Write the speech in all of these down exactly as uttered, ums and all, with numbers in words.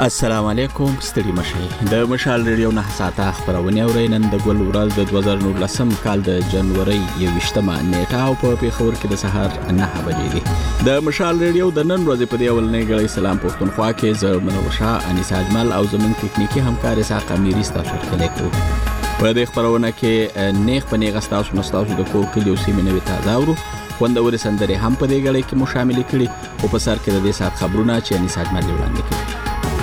السلام علیکم، ستړي مشئ. د مشال ریډیو نه ساته خبرونه اورئ. نن د ګل ورځ د دوه زره نولسم کال د جنوري یوویشتمه نیټه او په پیښور کې د سهار نه بجې دي. د مشال ریډیو د نن ورځې په دی اولنې غړي سلام پښتونخوا کې زه منور شاه انیس اجمل او زمون ټکنیکی همکار اسحاق امیری ستاسو سره لیکو. په دې خبرونه کې نیغ په نیغ تاسو نو تاسو د کور کلیو سیمې نوې تازه ورو خوندوري سندري هم په دې غړي کې مو شامل کړي او په سر کې د دې سات خبرونه چې انیس اجمل وړاندې کړي.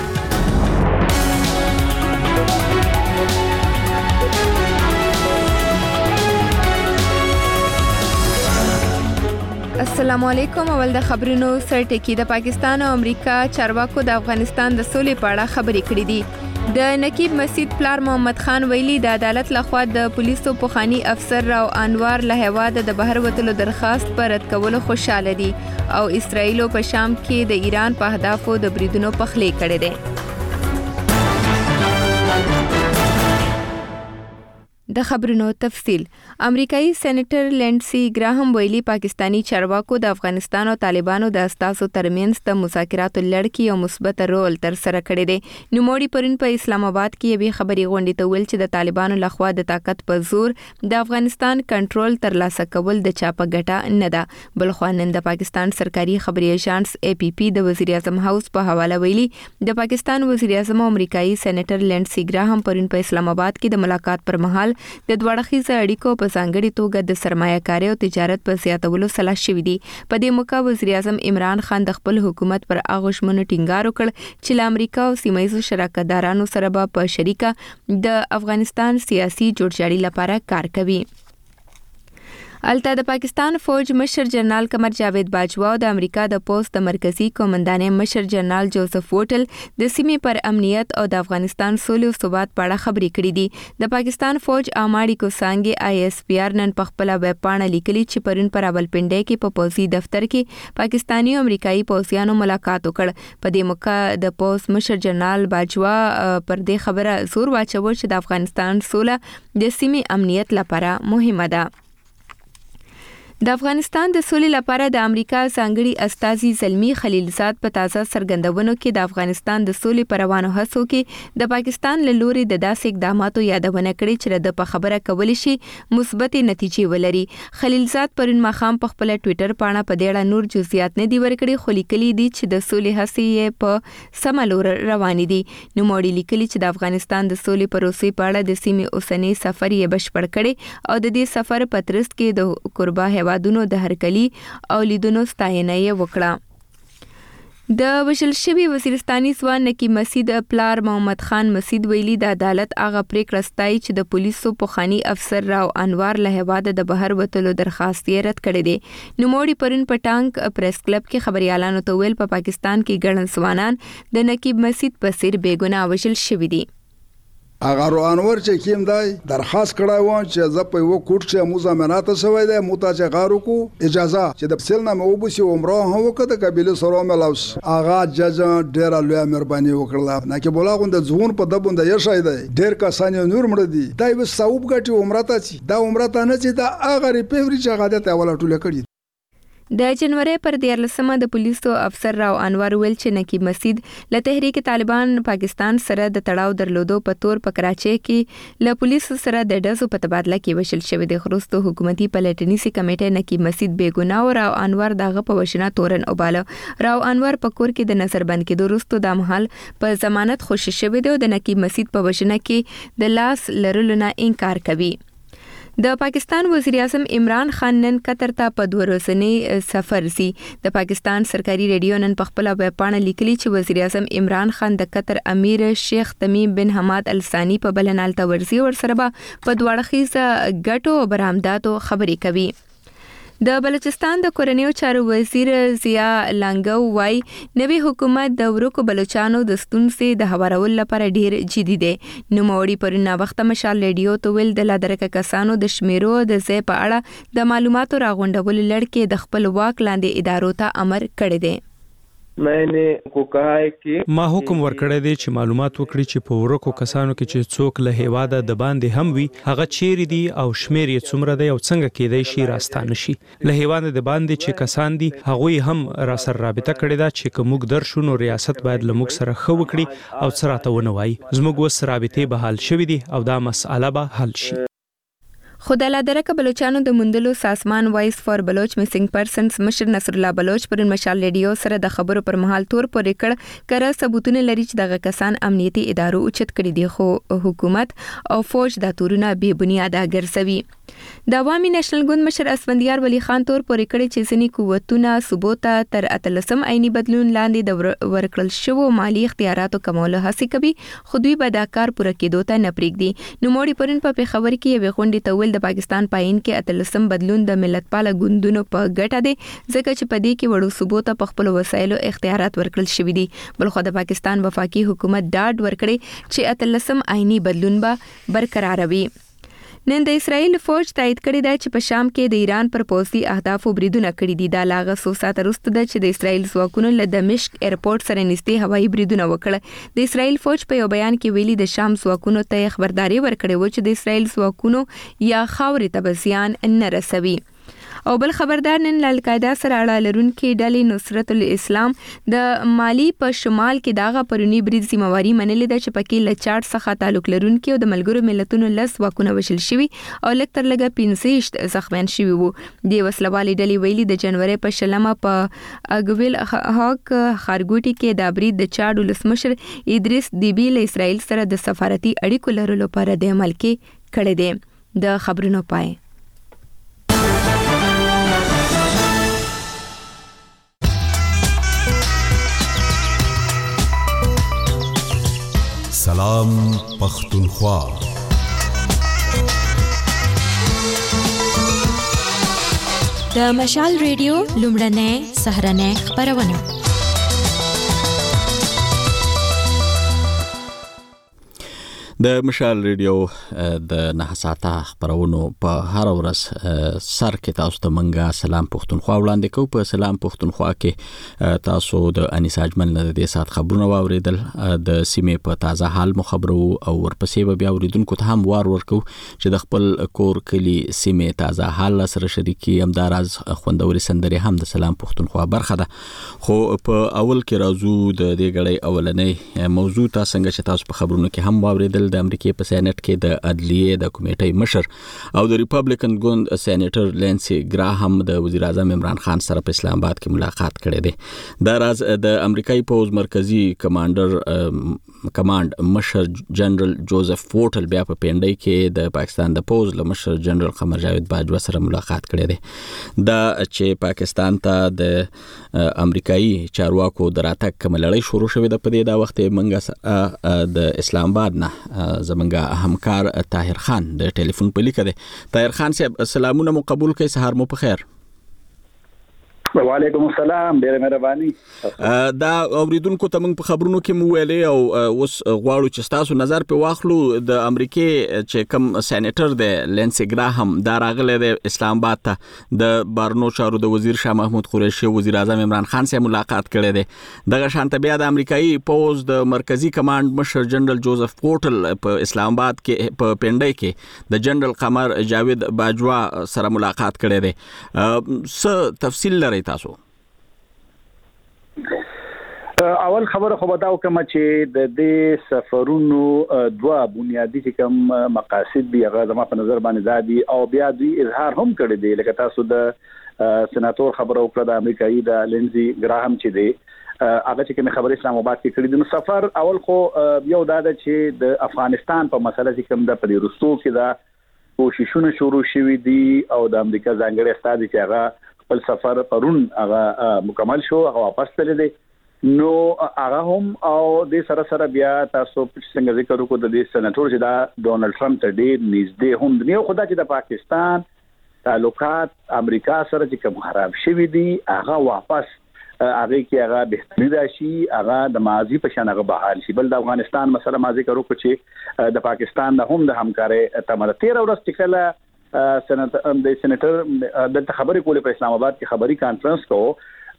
السلام علیکم. اول د خبرونو سرټکی. د پاکستان او امریکا چارواکو د افغانستان د سولې په اړه خبرې کړې دي. د نقیب مسجد پلار محمد خان ویلي د عدالت لخوا د پولیسو پوخانی افسر راو انوار له هواده د بهر وتلو درخواست پر رد کولو خوشاله دي او اسرائیل په شام کې د ایران په اهدافو د بریدونو پخلی کړي دي. د خبرونو تفصیل. امریکایي سېنیټر لینډسي ګراهم ویلي پاکستانی چارواکو د افغانستان او طالبانو د اساسو ترمنځ د مذاکراتو لړ کې یو مثبت رول تر سره کړی دی. نوموړي پرون په اسلام آباد کې یوې خبري غونډې ته ویل چې د طالبانو لخوا د طاقت په زور د افغانستان کنټرول ترلاسه کول د چا په ګټه نه ده. بل خو نن د پاکستان سرکاري خبري ایجنس اے پی پی د وزیر اعظم هاوس په حواله ویلي د پاکستان وزیر اعظم امریکایي سېنیټر لینډسي ګراهم پرون په اسلام آباد کې د ملاقات پر مهال د دوړخیزه اړیکو په ځانګړي توګه د سرمایه‌کاري او تجارت په زیاتولو سلا شوې دي. په دې موقع وزیر اعظم عمران خان د خپل حکومت پر هغه ژمنو ټینګار وکړ چې له امریکا او سیمه ییزو شراکتدارانو سره به په شریکه د افغانستان سیاسي جوړجاړي لپاره کار کوي. الته د پاکستان فوج مشر جنرال قمر جاوید باجوا او د امریکا د پوست د مرکزی قومندان مشر جنرال جوزف ووټل د سیمې پر امنیت او د افغانستان سولې او ثبات په اړه خبرې کړې دي. د پاکستان فوج اماړي کو څنګه آی ایس پی آر نن په خپل ویب پاڼه لیکلي چې پرون پر راولپنډي کې په پوزي دفتر کې پاکستانی او امریکایي پوځیانو ملاقات وکړ. په دې موقع د پوست مشر جنرال باجوا پر دې خبره زور واچو چې د افغانستان سوله د سیمې امنیت لپاره مهمه ده. د افغانستان د سولې لپاره د امریکا ځانګړي استازي زلمی خلیلزاد په تازه څرګندونو کې د افغانستان د سولې پر روانو هڅو کې د پاکستان له لوري د داسې اقداماتو یادونه کړې چې د په خبره کول شي مثبت نتیجې ولري. خلیلزاد پرون ماښام په خپل ټوئیټر باندې په دې اړه نور جزئیات نه دی ورکړي، خو لیکلي دي چې د سولې هڅې په سم لور روان دي. نو موړي لیکلي چې د افغانستان د سولې پروسې په اړه د سیمې اوسنۍ سفر یې بشپړ کړي او د دې سفر په ترڅ کې د قربا هوادونو د هرکلی او لیدونو ستاینه یې وکړه. د وشل شوی وزیرستاني ځوان نقیب مسجد پلار محمد خان مسجد ویلي د عدالت هغه پریکړه ستایي چې د پولیسو پوخانی افسر راو انوار له هواده د بهر وتلو درخواست یې رد کړی دی. نوموړي پرون په ټانک پریس کلب کې خبريالانو ته ویل په پاکستان کې ګڼ ځوانان د نقیب مسجد په څیر بے ګناه وشل شوی دي. اگر انور چې کیم دی درخواست کړای و چې زه په یو کوټ چې مو ضمانت شوی دی مو ته چې غارو کو اجازه چې د سیل نامه وبسي عمره هو کده قبيله سره ملاوس اغا جج ډیر لوی مهرباني وکړه نه کې بولا غوند ځون په دبوند یې شای دی ډیر کسان نور مړ دي دای به صوب غټي عمره ته چې دا عمره ته نه چې دا اگر پیوري چې غاده ته ولا ټوله کړی. د جنوري پر دیارلسمه د پولیسو افسر راو انوار ویل چې نقیب مسجد له تحریک طالبان پاکستان سره د تړاو درلودو په تور په کراچۍ کې له پولیسو سره د ډزو په تبادله کې وشل شوی دی. خروستو حکومتي پلټنیسي کمیټه نقیب مسجد بے ګناه راو انوار دغه په وشنه تورن اوباله. راو انوار په کور کې د نظربند کې دوروستو د محل په ضمانت خوشی شوی دی او د نقیب مسجد په وشنه کې د لاس لرلو نه انکار کوي. د پاکستان وزیر اعظم عمران خان نن قطر ته په دوه ورځنی سفر سي. د پاکستان سرکاري ریډیو نن په خپل ویب پاڼه لیکلي چې وزیر اعظم عمران خان د قطر امیر شیخ تمیم بن حماد ال ثانی په بلنال ته ورسي ور سره په دوړخیزه ګټو برآمداتو خبرې کوي. د بلوچستان د کورنیو چارو وزیر ضیا لنګو وای نوی حکومت د ورکو بلوچانو د ستونزې د هوارولو لپاره ډیر جدي دی. نو موړي پرونه وخت مشال ریډیو ته ویل د لادرکه کسانو د شمیرو د ځای په اړه د معلوماتو راغونډولو لړ کې د خپل واک لاندې ادارو ته امر کړی دی. मैंने को कहा है कि ما حکم ورکړی دی چې معلومات وکړي چې په ورکو کسانو کې چې څوک له هیواده د باندې هم وي هغه چیرې دي او شمیر یې څومره دی او څنګه کېدای شي راستانه شي. له هیواده د باندې چې کسان دي هغوی هم را سره رابطه کړې ده چې که موږ درشو نو ریاست باید له موږ سره ښه وکړي او څه راته ونه وایي. زموږ اوس رابطې بحال شوي دي او دا مسئله به حل شي. خو د لادرکه بلوچانو د موندلو سازمان وایس فار بلوچ میسنګ پرسنز مشر نصر الله بلوچ پر مشال ریډیو سره د خبرو پر مهال تور پورې کړ کړه ثبوتونه لري چې دغه کسان امنیتي ادارو اوچت کړي دي خو حکومت او فوج د تورونه بے بنیاده ګرځوي. د عوامي نېشنل ګوند مشر اسفندیار ولی خان تور پورې کړی چې ځینې قوتونه صوبو ته تر اتلسم عیني بدلون لاندې د ورکړل شوو مالی اختیاراتو کمولو هڅه کوي خو دوی به دا کار پوره کېدو ته نه پرېږدي. نوموړي پرون په پېښور کې یوې غونډې ته ویل د پاکستان پاین کې اتلسم بدلون د ملتپاله ګوندونو په ګټه دی ځکه چې په دې کې وړو صوبو ته په خپلو وسایلو اختیارات ورکړل شوي دي. بلخو د پاکستان وفاقي حکومت ډاډ ورکړي چې اتلسم عیني بدلون به برقرار وي. نن د اسرائیل فوج تایید کړی دی چې په شام کې د ایران پر پوځي اهدافو بریدونه کړي دي. دا لاغه څو ساعته وروسته ده چې د اسرائیل ځواکونو له دمشق ایرپورټ سره نږدې هوایي بریدونه وکړه. د اسرائیل فوج په یو بیان کې ویلي د شام ځواکونو ته خبرداري ورکړې و چې د اسرائیل ځواکونو یا خاورې ته به زیان نه رسوي. او بل خبردار نن له القاعده سره اړه لرونکي ډلې نصرت الاسلام د مالی په شمال کې داغه پرونی برید ذمہواری منلې ده چې پکې له چارټ څخه تعلق لرونکي او د ملګرو ملتونو لس واکونه وشل شوي او لکتر لګه پنځه زخمیان شوي وو. د وسلوالي ډلې ویلي د جنوري په شلمه په اګویل هاک خارګوټي کې د برید د چاډ ولسمشر ادریس دیبی له اسرائیل سره د سفارتي اړیکو لرلو لپاره د عمل کې کړی دی. د خبرونو پای. سلام پختونخوا. د مشال ریډیو لومړنۍ سهرنۍ خبرونه. د مشال ریډیو د نه ساعته خبرونو په هر ورځ سر کې تاسو ته منګه سلام پختونخوا وړاندې کوو. په سلام پختونخوا کې تاسو د انیسا اجمل نه د سات خبرونه واوریدل د سیمې په تازه حال مو خبرو او ورپسې به بیا اوریدونکو ته هم وار ورکو چې د خپل کور کلی سیمې تازه حال سره شریکي هم دا راز خوندوري سندري هم د سلام پختونخوا برخه ده. خو په اول کې راځو د دې غړې اولنې موضوع تاسو څنګه چې تاسو په خبرونو کې هم واوریدل د امریکای په سېنات کې د عدلیه د کمیټې مشر او د ریپبلیکن ګوند سېنیټر لینسي ګراهم د وزیر اعظم عمران خان سره په اسلام آباد کې ملاقات کړې ده. دا راز د امریکای پوز مرکزی کمانډر کمانډ مشر جنرال جوزف فورټل بیا په پینډای کې د پاکستان د پوز له مشر جنرال قمر جاوید باجوا سره ملاقات کړې ده. دا چې پاکستان ته د امریکایي چارواکو دراتک کملړی شروع شوې ده په دې دا وخت منګه د اسلام آباد نه زمونږه همکار طاهر خان د ټلیفون په لیکه ده. طاهر خان صاحب سلامونه مو قبول کړئ. سهار مو په خیر. وعلیکم السلام. ډیره مهرباني. دا اوریدونکو ته موږ په خبرونو کې مو ویلې او اوس غواړو چې تاسو نظر په واخلو د امریکای چې کوم سېنیټر دی لینسي ګراهم دا راغلی د اسلام آباد ته د بارنو چارو د وزیر شاه محمود قریشي وزیر اعظم عمران خان سره ملاقات کړی دی. دغه شانته بیا د امریکایي پوز د مرکزی کمانډ مشر جنرال جوزف فورټل په اسلام آباد کې په پینډای کې د جنرال قمر جاوید باجوا سره ملاقات کړی دی. څه تفصیل لري تاسو؟ اول خبره خو بداو کوم چې د دې سفرونو دوا بنیادی چې کوم مقاصد دی هغه زما په نظر باندې زادي او بیا دوی اظهار هم کړی دی لکه تاسو د سېناتور خبرو کړه د امریکایي د لینزي ګراهم چې دی هغه چې کوم خبره اسلام آباد کې کړی دی. سفر اول خو یو دا ده چې د افغانستان په مسله چې کوم د پدې رسو کې دا کوششونه شروع شوي دي او د امریکا ځانګړي استاد چې هغه خپل سفر پرون هغه مکمل شو هغه واپس تللی دی. نو هغه هم او د سره سره بیا تاسو څنګه ذکر وکړو د دې سېناتور چې دا ډونالد ټرمپ ته ډېر نږدې هم دی. خو دا چې د پاکستان تعلقات امریکا سره چې کوم خراب شوي دي هغه واپس هغه کې هغه بهتري راشي هغه د ماضي په شان هغه بحال شي. بل د افغانستان مسله ما ذکر وکړو چې د پاکستان نه هم د همکارۍ تمه تیر ورځ چې کله سېناتر د سېنیټر د خبرې کولې په اسلام آباد کې خبري کانفرنس کو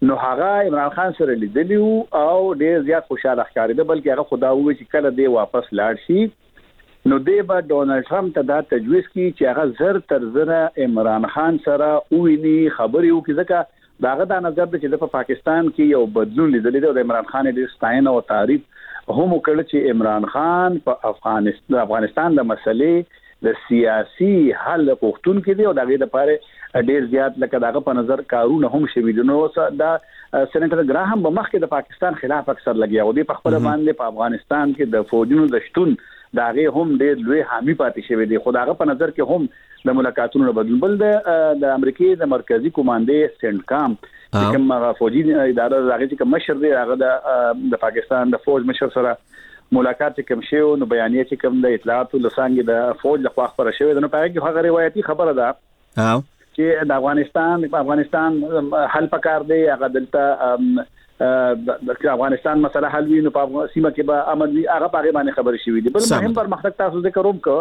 نو هغه عمران خان سره لیدلی او ډیر زیات خوشاله ښکارېده بلکې هغه خدا وی چې کله دی واپس لاړ شي نو دی به ډونالد ټرمپ ته دا تجویز کړي چې هغه زر تر زره عمران خان سره ویني خبرې وکړي ځکه داغه دا نظر دی چې په پاکستان کې یو بدلون لیدلی دی او عمران خان د ستاینه او تعریف هم وکړ چې عمران خان په افغانستان افغانستان د مسلې د سیاسي حل غوښتونکو دی او دغه لپاره ډیر زیات لکه دغه په نظر کارونه هم شوي دي نو دا سېنیټر ګراهم په مخ کې د پاکستان خلاف اکثر لګیا او دی په خپل باندې په افغانستان کې د فوجونو د شتون دغه هم ډیر لوی حامی پاتې شوی دی خو دغه په نظر کې هم د ملاقاتونو بدلون بل د امریکای د مرکزی کمانډې سنټکام چې کوم فوجي اداره راغی چې مشر دی هغه د پاکستان د فوج مشر سره ملاقات کوم شی او بیانیه چې کوم د اطلاعات لسانګي د فوج لخوا خبره شوې ده نو په هغه هغه روایتي خبره ده او چې د افغانستان په افغانستان حل پکار دی هغه دلته د افغانستان مسله حل وي نو په سیمه کې به امن وي هغه په باندې خبرې شوې دي بل مهم پرمختګ تاسو ذکر وکړو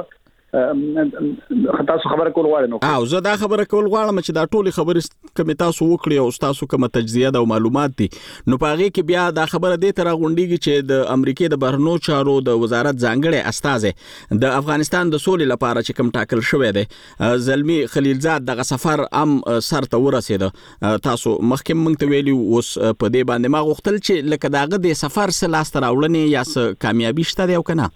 تاسو خبره کول غواړئ نو او زه دا خبره کول غواړم چې دا ټولي خبرې کوم تاسو وکړي او تاسو کوم تجزیه او معلومات دي نو پاره کې بیا دا خبره دې تر غونډيږي چې د امریکای د بهرنو چارو د وزارت ځانګړي استاد د افغانستان د سولې لپاره چې کوم ټاکل شوی دی زلمی خلیلزاد دغه سفر ام سر ته ورسید تاسو مخکې مونږ ته ویلي اوس په دې باندې ما غوښتل چې لکه داغه د سفر سره لاس تر اولنې یا س کامیابی شته دی او کنه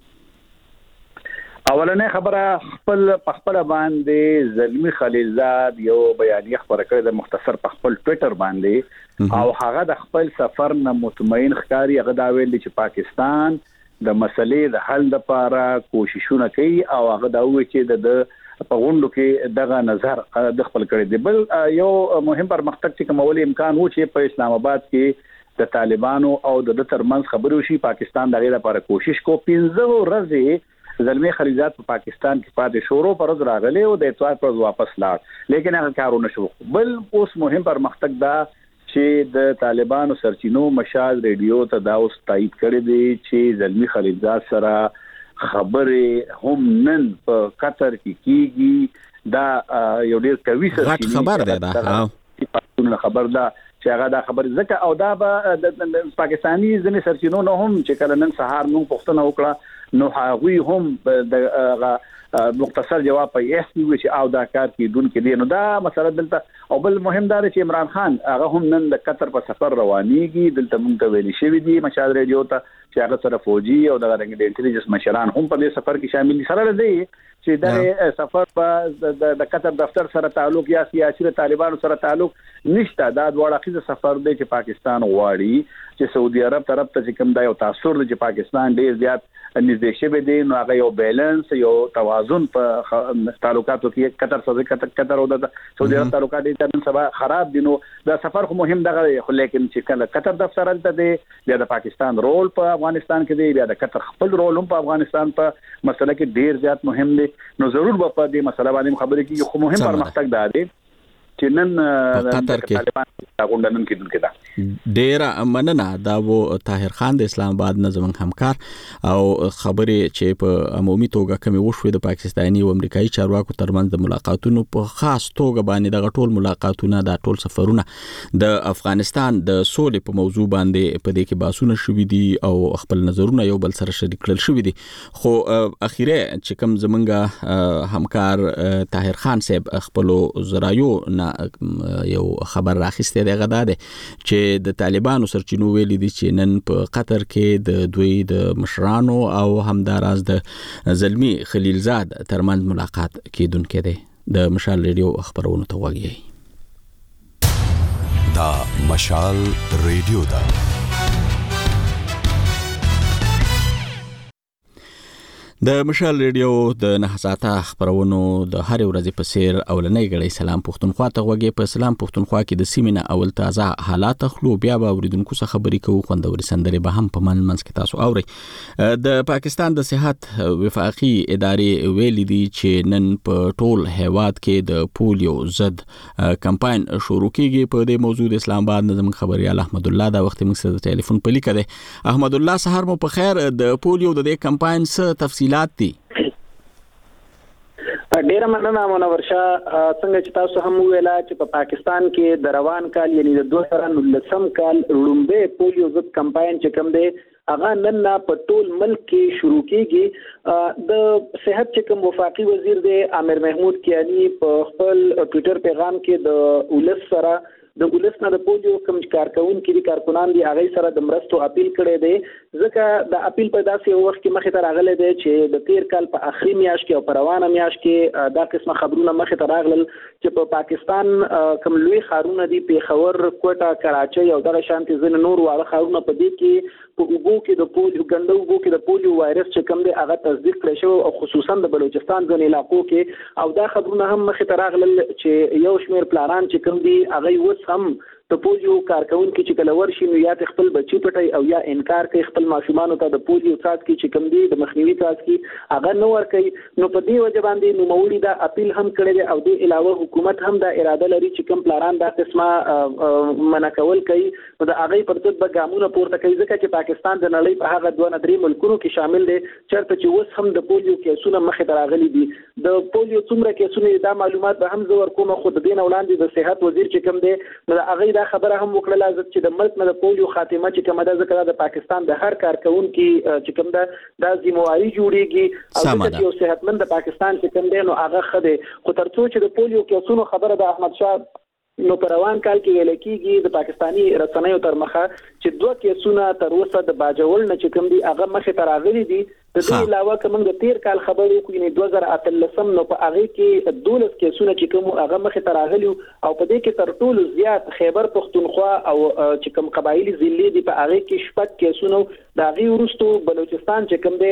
اولنې خبره خپل په خپل باندې زلمی خلیلزاد یو بیانیه خبره کړې د مختصر په خپل ټوئیټر باندې او هغه د خپل سفر نه مطمئن ښکاری هغه دا ویل چې پاکستان د مسلې د حل لپاره کوششونه کوي او هغه دا وایي چې د په غونډو کې دغه نظر د خپل کړی دی بل یو مهم پرمختګ چې کومول امکان و چې په اسلام آباد کې د طالبانو او د ترمنځ خبرو شي پاکستان دغه لپاره کوشش کو پنځه ورځې زلمی خلیلزاد په پاکستان کې پاتې شورو پر ورځ راغلی او د اتوار پر واپس لاړ لیکن هغه کارونه شو بل اوس مهم پرمختګ دا چې د طالبانو سرچینو مشال ریډیو ته دا اوس تایید کړی دی چې زلمی خلیلزاد سره خبره هم نن په قطر کې کیږي دا یو ډیر قوي سرچینه خبر ده دا خبر ده چې هغه دا خبر زکه او دا د پاکستانی ځنې سرچینو نه هم چې کله نن سهار نو پښتنه وکړه نو هغوی هم د مختصر جواب په یې وی چې او دا کار کیدونکو دي نو دا مسله دلته او بل مهم دا چې عمران خان هغه هم نن د قطر په سفر روانيږي دلته مونږ ته ویلي شوی دي مشال ریډیو ته چې هغه سره فوجي او د انټيليجنس مشران هم په دې سفر کې شامل دي سره دي چې دا سفر په د قطر دفتر سره تعلق یا سیاسي طالبانو سره تعلق نشته دا دواړه خيزه سفر دی چې پاکستان غواړي چې سعودي عرب طرف ته کوم دا یو تاثیر دی چې پاکستان ډیر زیات نږدې شوی دی نو هغه یو بیلانس یو توازن په تعلقاتو کې قطر سره قطر قطر او د سعودي عرب تعلقات دي نن سبا خراب دي نو دا سفر خو مهم دغه خو لیکن چې کله قطر دفتر الته دی بیا د پاکستان رول په افغانستان کې دی بیا د قطر خپل رول هم په افغانستان په مسله کې ډیر زیات مهم دی نو ضرور به په دې مسله باندې خبرې کیږي خو مهم پرمختګ دا دی چې نن قطر کې غونډنن کې دونکو دا ډیر مننه دا وو طاهر خان د اسلام آباد نظم همکار او خبرې چې په عمومي توګه کمی وشوي د پاکستاني او امریکایي چارواکو ترمنځ د ملاقاتونو په خاص توګه باندې د ټول ملاقاتونه د ټول سفرونه د افغانستان د سولې په موضوع باندې په دې کې باسونه شوي دي او خپل نظرونه یو بل سره شریک کړل شوي دي خو اخیره چې کوم زمونږ همکار طاهر خان صاحب خپل زرایو نه یو خبر راخسته دی غدا ده چې د طالبانو سرچینو ویلي دي چې نن په قطر کې د دوی د مشرانو او همداراز د زلمی خلیلزاد ترمنځ ملاقات کیدونکې دی د مشال ریډیو خبرونه ته وګورئ دا مشال ریډیو دا د مشال ریډیو د نه ساعته خبرونو د هر ورځې په سیر اولنۍ غړي سلام پښتونخوا ته وګورئ په سلام پښتونخوا کې د سیمینه اول تازه حالات خلو بیا به اوریدونکو څخه خبرې کوو خوندوري سندري به هم په من منځ کې تاسو اوري د پاکستان د صحت وفاقي ادارې ویلي دي چې نن په ټول هیواد کې د پولیو ضد کمپاین شروع کیږي په دې موضوع د اسلام آباد نظم خبريال احمد الله دا وخت موږ سره ټلیفون په لیکه ده احمد الله سحر مو په خیر د پولیو د دې کمپاین څه تفصیل ډیره مننه منور شاه. څنګه چې تاسو هم ویلا چې په پاکستان کې د روان کال یعنی د دوه زره نولسم کال لومړی پولیو ضد کمپاین چې کوم دی هغه نن په ټول ملک کې شروع کیږي. د صحت چې کوم وفاقي وزیر دی عامر محمود کیانی په خپل ټوئیټر پیغام کې د ولس سره د ولس نه د پولیو کوم کارکونکو دي کارکونان دي هغه سره د مرستو اپیل کړی دی. ځکه د اپیل په داسې وخت کې مخې ته راغلی دی چې د تیر کال په اخري میاشت کې او په روانه میاشت کې دا قسمه خبرونه مخې ته راغلل چې په پاکستان کوم لوی ښارونه دي پیښور، کوټه، کراچۍ او دغه شانتي ځینې نور واړه ښارونه په دې کې په اوبو کې د پولیو ګنده اوبو کې د پولیو وایرس چې کوم دی هغه تصدیق کړی شوی او خصوصا د بلوچستان ځینې علاقو کې. او دا خبرونه هم مخې ته راغلل چې یو شمېر پلانان چې کوم دي هغه اوس هم د پولیو کارکونکو چې کله ورشي نو یا خپل بچي پټي او یا انکار کوي خپل ماشومان ته د پولیو څاڅکي چې کوم دي د مخنیوي څاڅکي هغه نو ور کوي. نو په دې وجه باندې نو مولي دا اپیل هم کړی دی او د علاوه حکومت هم دا اراده لري چې کوم پلان دا قسمه منع کول کوي نو د هغه پر ضد به ګامونه پورته کوي. ځکه چې پاکستان د نړۍ په هغه دوه درې ملکونو کې شامل دی چېرته چې اوس هم د پولیو کیسونه مخې ته راغلي دي. د پولیو څومره کیسونه دا معلومات به هم زه ورکوم خو د دې نه وړاندې د صحت وزیر چې کوم دی نو هغه دا خبره هم وکړه چې د ملک نه د پولیو خاتمه چې کومه ده ځکه د پاکستان د هر کارکونکو چې کوم ده دا ذمہواری جوړیږي او چې یو صحتمند د پاکستان چې کوم دی نو هغه خده. خو ترڅو چې د پولیو کیسونو خبره د احمد شاه نو پر روان کال کې ویل کېږي د پاکستانی رسنیو تر مخه چې دوه کیسونه تر اوسه د باجوړ نه چې کوم دي هغه مخې ته راغلي دي. د دې علاوه کوم د تیر کال خبرو کو یعنی دوه زره اتلسم نو په هغه کې دولس کیسونه چې کوم هغه مخې ته راغلي او په دې کې تر ټولو زیات خیبر پختونخوا او چې کوم قبایلی ضلع دي په هغه کې شپږ کیسونه د هغه ورستو بلوچستان چې کوم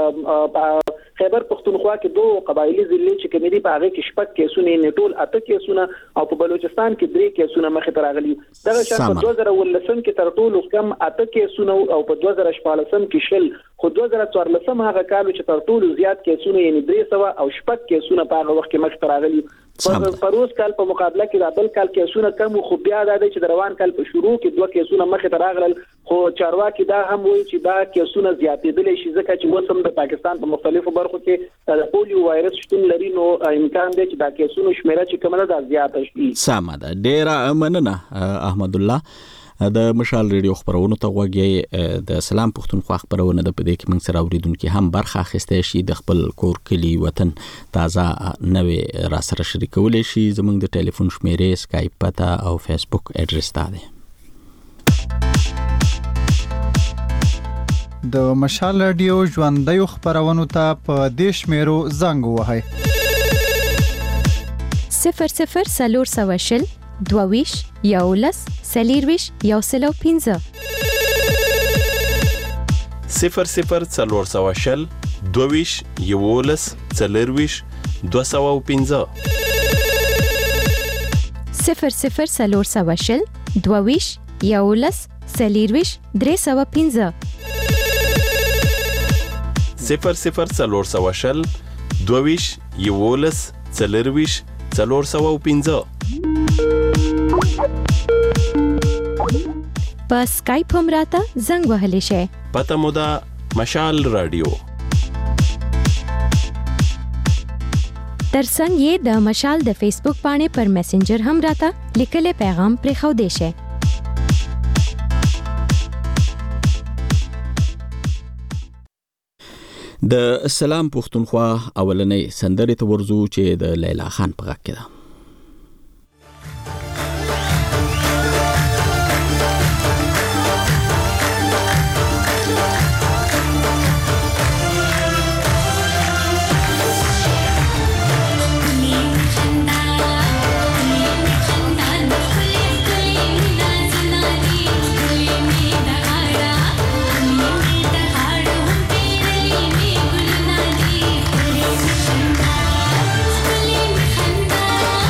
دی خیبر پختونخوا کې دوه قبایلی ضلع چې کوم دي په هغه کې شپږ کیسونه نه ټول اته کیسونه او په بلوچستان کې درې کیسونه مخې ته راغلي. دا شان په دوه زره ولسم کې تر ټولو کم اته کیسونه او په دوه زره شپږم کې شل خو دوه زره څوارلسم هغه کال چې تر ټولو زیات کیسونه یعنی درې سوه او شپږ کیسونه په هغه وخت کې مخ ته راغلي. په پروس کال په مقابله کې د بل کال کیسونه کم خو بیا د دې چې د روان کال په شروع کې دوه کیسونه مخ ته راغلل. خو چارواکي دا هم وایي چې دا کیسونه زیاتېدل شي ځکه چې اوس هم د پاکستان په مختلفو برخو کې د پولیو وایرس شتون لري نو امکان دی چې دا کیسونه شمیره چې کومه ده زیاته شي. سمه ده. ډیره مننه احمد الله. د مشال ریډیو خبرونو ته غوږی د سلام پښتونخوا خبرونه د پدې کې موږ سره اوریدونکو هم برخه اخیسته شي د خپل کور کلی وطن تازه نوې را سره شریکول شي. زموږ د ټلیفون شمیرې سکایپ پتا او فیسبوک اډرس تا ده. د مشال ریډیو ژوندۍ خبرونو ته په دې شمیرو زنګ وهئ صفر صفر سلور سواشل دوویش یولس سلیرویش یو سلو پینزه صفر صفر سلور سواشل دوویش یولس سلیرویش دو سو پینزه صفر صفر سلور سواشل دوویش یولس سلیرویش درې سو پینزه صفر صفر سلور سواشل دوویش یولس سلیرویش سلور سو پینزه. په سکایپ هم راته زنګ وهلی شئ. پته مو ده مشال رادیو. ترڅنګ یې د مشال د فیسبوک باندې پر میسنجر هم راته لیکلی پیغام پرېښودی شئ. د سلام پښتونخوا اولنۍ سندرې ته ورځو چې د لیلا خان په غږ کې ده. خندا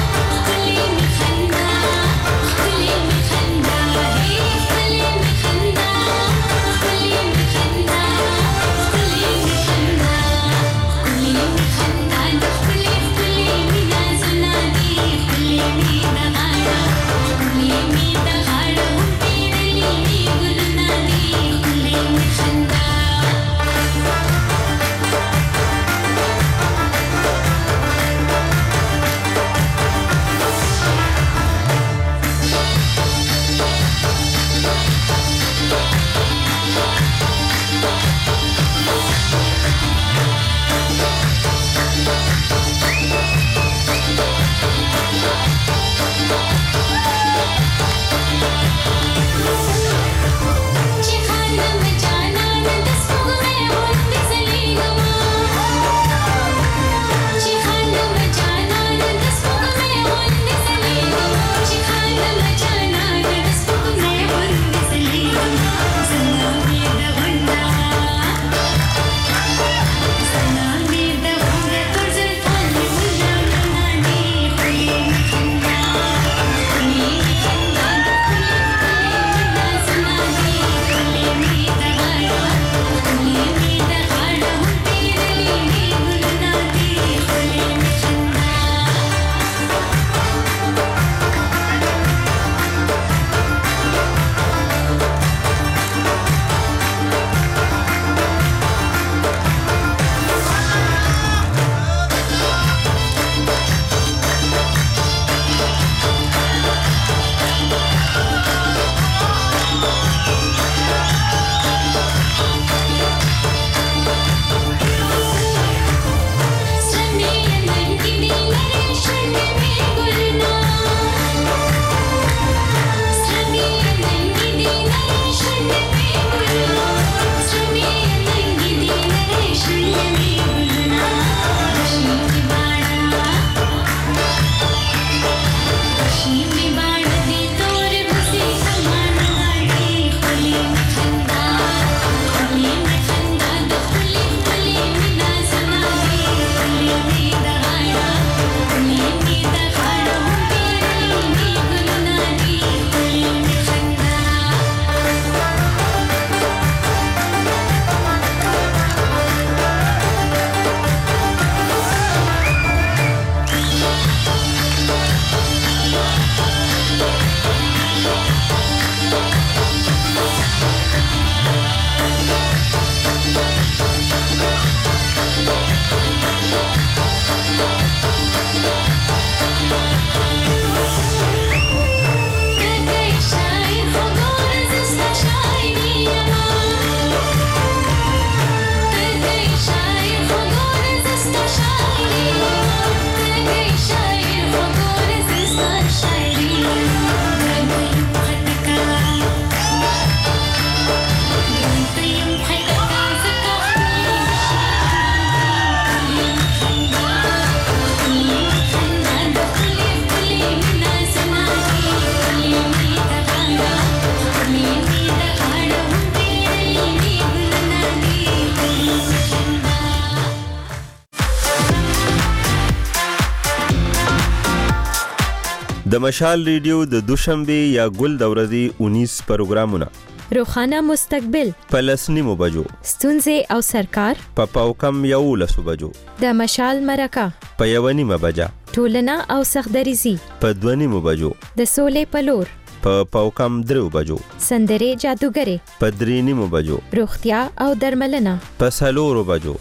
د مشال ریډیو د دوشنبه یا ګل د ورځې انیس پروګرامونه روخانه مستقبل په لسنیمو بجو ستونزې او سرکار په پاوکم یو لسو بجو د مشال مرکه په یو نیمه بجه ټولنه او سختدریزي په دوه نیمو بجو د سولې په لور په پاوکم درو بجو سندرې جادوګرې په درې نیمو بجو روغتیا او درملنه په څلورو بجو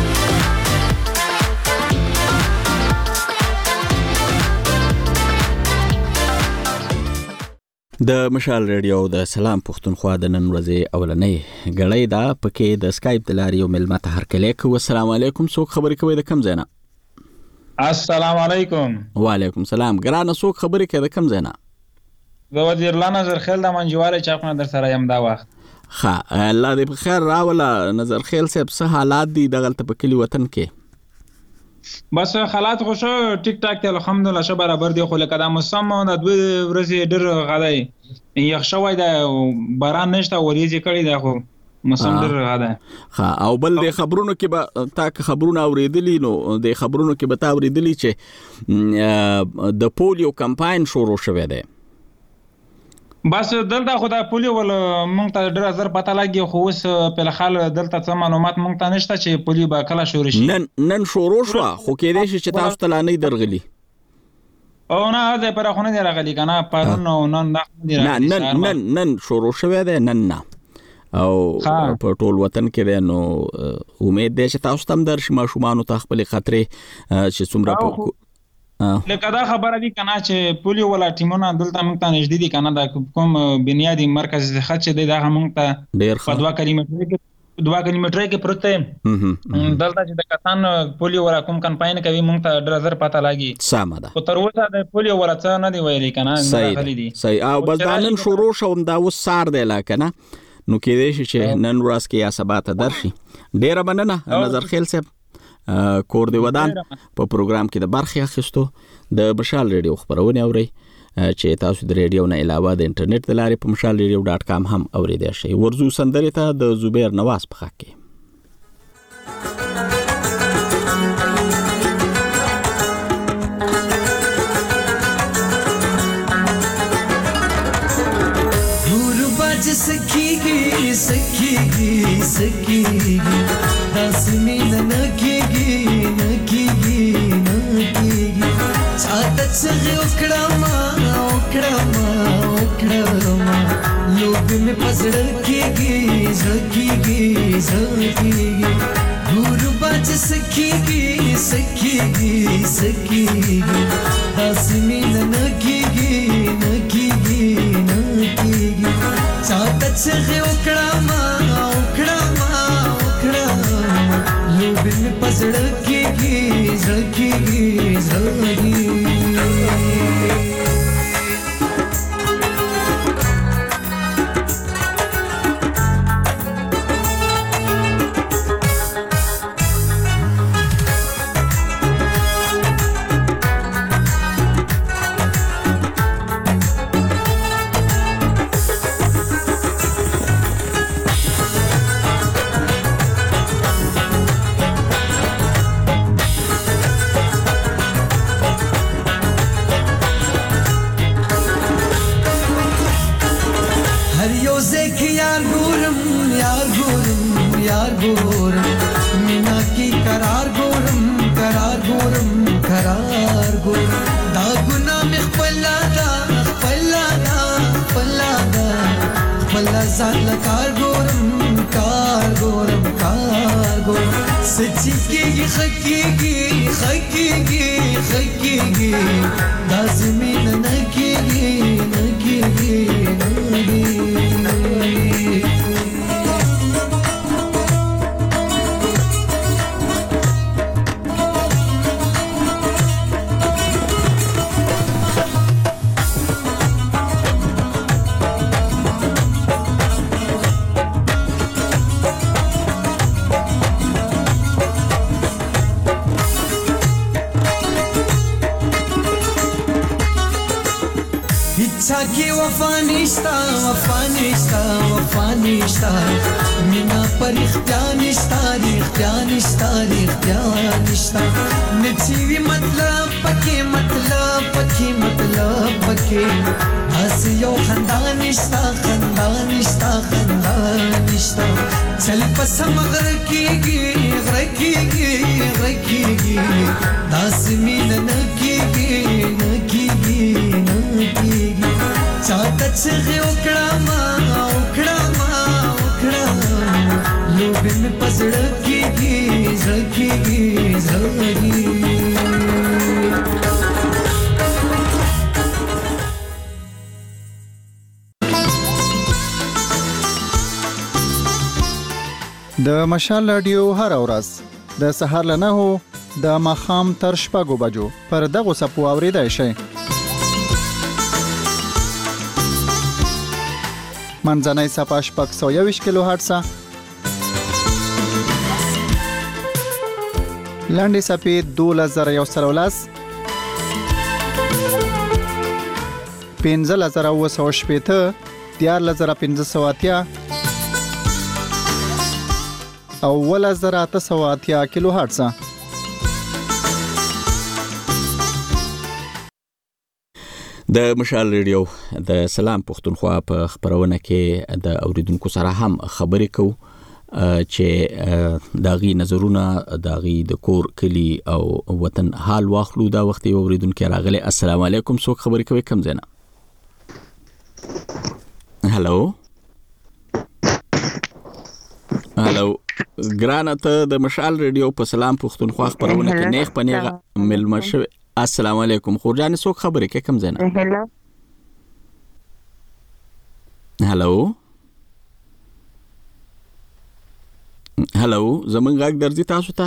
د مشال ریډیو د سلام پښتونخوا د نن ورځې اولنۍ غړۍ دا پکې د سکایپ د لارې یو ملما ته هرکلیک والسلام علیکم څوک خبرې کوي د کم ځای نه السلام علیکم وعلیکم السلام ګرانه څوک خبرې کوي د کم ځای نه زه وزیر الله نظر خیل د منجواله چاپنه در سره یم دا وخت ښه الله دې په خیر راوله نظر خیل صاحب څه حالات دي دغلته په کلي وطن کې بس حالات خو شو ټیک ټاک ته الحمدلله شه برابر دی خو لکه دا موسم د دوه ورځې ډېر غلی یخ شوی دا باران نشته وریځې کړي دا خو موسم ډېر غلی ها او بل د خبرونو کې به تا خبرونه اوریدلی نو د خبرونو کې به تا اوریدلی چې د پولیو کمپاین شروع شوی دی بس دلته خو د پولیو ول مونږ ته ډېر زر پته لګي خو اوس په لحال دلته څه معلومات مونږ ته نشته چې پولیو به کله شروع شي نن نن شروع شو خو کېدای شي چې تاسو ته لا نه درغلي او نه هغه پر خو نه دی راغلی کنه پرون نن نه نن نن نن شروع شوی دی نن نه او په ټول وطن کې دی نو امید دی چې تاسو تم درشي ماشومان ته خپل خطرې چې څومره لکه دا خبره دی کنه چې پولیو ولا ټیمونه دلته موږ ته نږدې دي کنه دا کوم بنیادی مرکز خط چې دی دا موږ ته ډېر په دوه کیلومتر کې دوه کیلومتر کې پروت دی دلته چې د کسان پولیو ولا کوم کمپاین کوي موږ ته ډېر زر پته لګي سمه ده خو تر اوسه د پولیو ولا څه نه دی ویلي کنه صحیح دی صحیح او بس دا نن شروع شوم دا اوس سار دی لا کنه نو کېدای شي چې نن ورځ کې یا سبا ته درشي ډېره مننه نظر خیل صاحب کور دی ودان په پروګرام کې د برخې اخیستو د مشال ریډیو خبرونه اوري چې تاسو د ریډیو نه علاوه د انټرنیټ د لارې په مشال ریډیو ډاټ کام هم اوریدای شئ ورزو سندرې ته د زبیر نواز په خاک کې सखीगी सखीगी सखीगी दासनी नकीगी नकीगी नकीगी चाहत से उकड़ामा उकड़ामा उकड़ामा लोग में पसड़ कीगी सखीगी सखीगी गुरबाज सखीगी सखीगी सखीगी दासनी नकीगी नकीगी नकीगी चाहत से उकड़ामा उकड़ामा उकड़ामा लोग में पसड़ कीगी सखीगी सखीगी की वफानिस्ता वफानिस्ता वफानिस्ता मिना पर इख्तियानिस्ता इख्तियानिस्ता इख्तियानिस्ता नचीवी मतलब पके मतलब पके मतलब کې اس یو خندان نشتا خندان نشتا خندان نشتا چل پس مغر کیږي غر کیږي غر کیږي داس مين نه کیږي نه کیږي نه کیږي چاته چې وکړه ما وکړه ما وکړه لوب می پزړ کیږي زړ کیږي زړ د مشال رادیو هر ورځ د سهار له نهو د ماښام تر شپږو بجو پر دغو څپو اورېدای شئ. منځنۍ څپه شپږ سوه یوویشت کیلو هرټزه، لنډې څپې دولس زره یو سل او لس، پنځلس زره اووه سوه شپېته، دیارلس زره پنځه سوه اتیا او اوولس زره اته سوه اتیا کیلو هرټزه. د مشال ریډیو د سلام پښتونخوا په خبرونه کې د اوریدونکو سره هم خبرې کوو چې داغي نظرونه داغي د کور کلی او وطن حال واخلو. دا وخت یو اوریدونکو راغلی. السلام علیکم، څوک خبرې کوي؟ کم زینا. هالو هالو ګرانه، ته د مشال ریډیو په سلام پښتونخوا خبرونه کې نیغ پنیغه ملمه شوی. السلام علیکم خورجان، څوک خبرې کوي؟ کم زینا. هلو هلو هلو زمونږ غږ درځي تاسو ته؟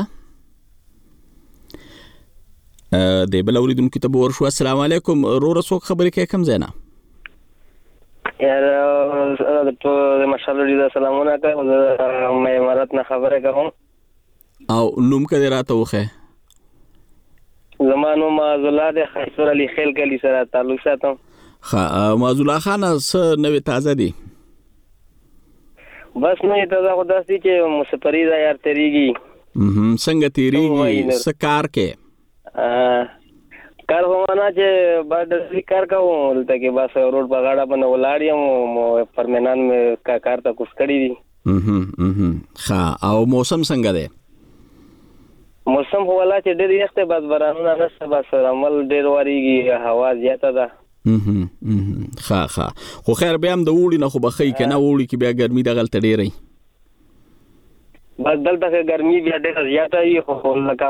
د بل اوریدونکو ته به ورشو. السلام علیکم وروره، څوک خبرې کوي؟ کم زینا. یار د مشال ریډیو سلامونه کوم، مې امارات نه خبره کوم. او نوم کده راته وخه؟ زمانو معذولا د خیسر علی خیل کلی سره تعلق ساتم. خا معذولا خان س نوې تازه دي؟ بس نه تازه خو داسې چې مسافری دا یار تیریږي. هم څنګه تیریږي؟ س کار کې کار هو نه چې بعد کار کوم ولته کې بس روډ په غاړه باندې ولاړ یم، پرمنان مې کا کار ته کوس کړی دي. هم هم خا او موسم څنګه دی؟ موسم هو ولا چې ډېر یخته بس بارانونه نشته، بس عمل ډېر وریږي، هوا زیاته ده. هم هم خا خا خو خیر بیا هم د وړي نه خو بخی کنه، وړي کې بیا ګرمي دغلته ډېرې بس دلته ګرمي بیا ډېر زیاته وي. خو لکه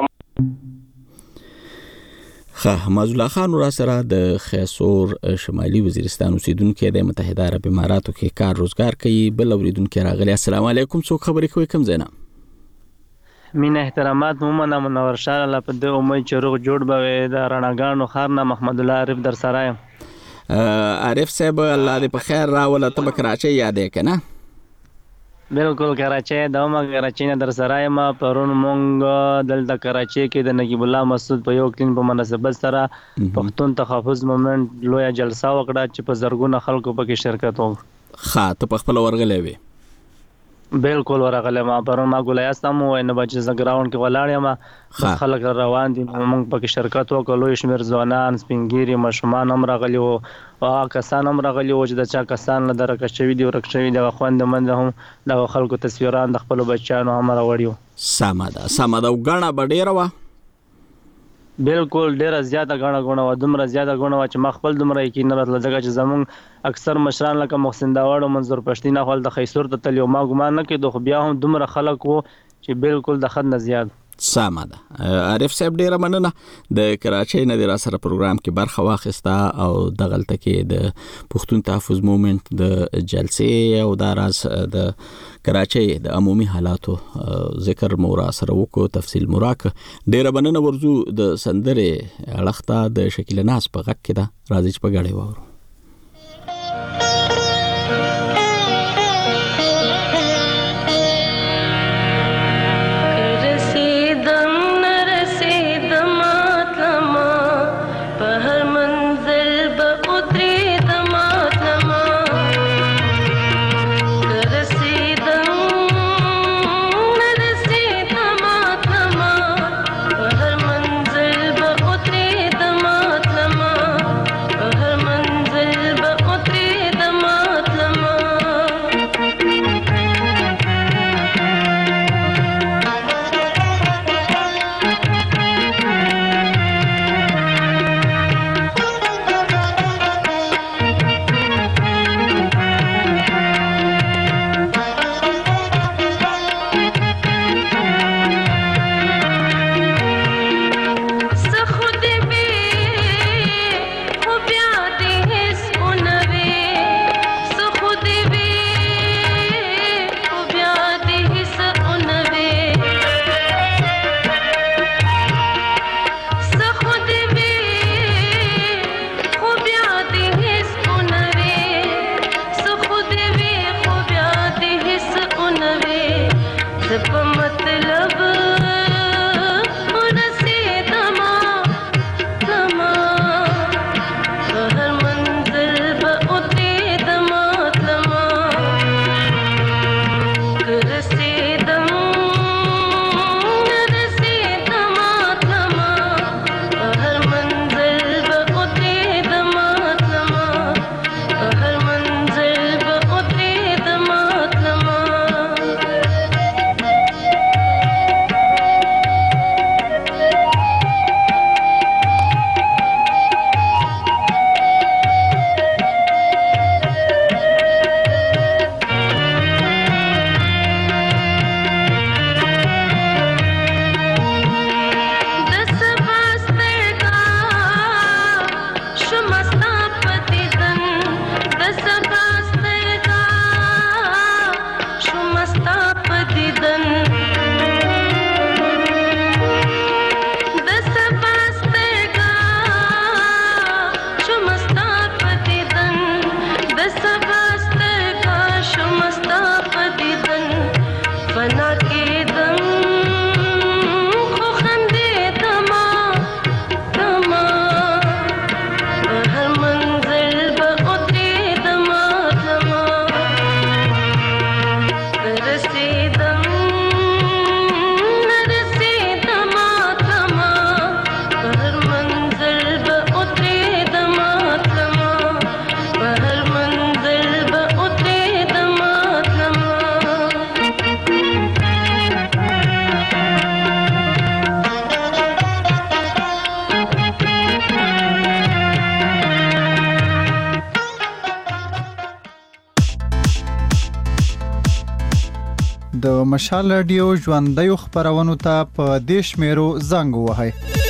خا معذولا خان را سره د خیسور شمالي وزیرستان اوسیدونکو د متحده عرب اماراتو کې کار روزګار کوي. بل اوریدونکو راغلی. السلام علیکم، څوک خبرې کوي؟ کم زینا. مين احترامات مومنه منور شاه الله په دې امید چې روغ جوړ به د رڼاګانو خارنه محمد الله عارف در سره یم. عارف صاحب الله دې په خیر راوله. ته به کراچۍ یادې کنه؟ بالکل کراچۍ د ما کراچۍ نه در سره یم. پرون مونږ دلته کراچۍ کې د نجیب الله مسعود په یو کلین په مناسبت سره پښتون تحفظ مومنت لویه جلسه وکړه چې په زرګونه خلکو پکې شرکت وکړ. خا ته په خپل ورغلې وې؟ بالکل ورغله. ما پرون ما ګولای استم و نه بچ ز ګراوند کې ولاړ یم، خلک روان دي، موږ پکې شرکت وکړو. لوی شمیر ځوانان، سپینګيري، مشمان هم راغلي وو او کسان هم راغلي وو چې د چا کسان له درکه شوی دی ورکشوي د خوند مند هم د خلکو تصویران د خپل بچانو هم راوړیو. سماده سماده وګڼه بډیره وا. بالکل ډیره زیاته غاڼه غونه و، دومره زیاته غونه و چې مخبل دومره کې نه راتل ځکه چې زمون اکثر مشران لکه محسن داوړ او منظور پښتين خپل د خیسور ته تل یو ما ګمان نه کې دوه بیا هم دومره خلک وو چې بالکل د خد نه زیات. سماده عارف صاحب ډیره مننه. د کراچۍ نه د را سره پروګرام کې برخه واخیسته او د غلطه کې د پښتون تحفظ مومنت د جلسې او د راز د کراچۍ د عمومي حالاتو ذکر مورا سره وکړو، تفصیل موراک. ډیره مننه. ورزو د سندره اړخته د شکیل ناس په غږ کې دا راځي چې په غاړې وورو. هر منزل د مشال رادیو ژوندۍ خبرونو ته په دیش میرو زنګ وهاي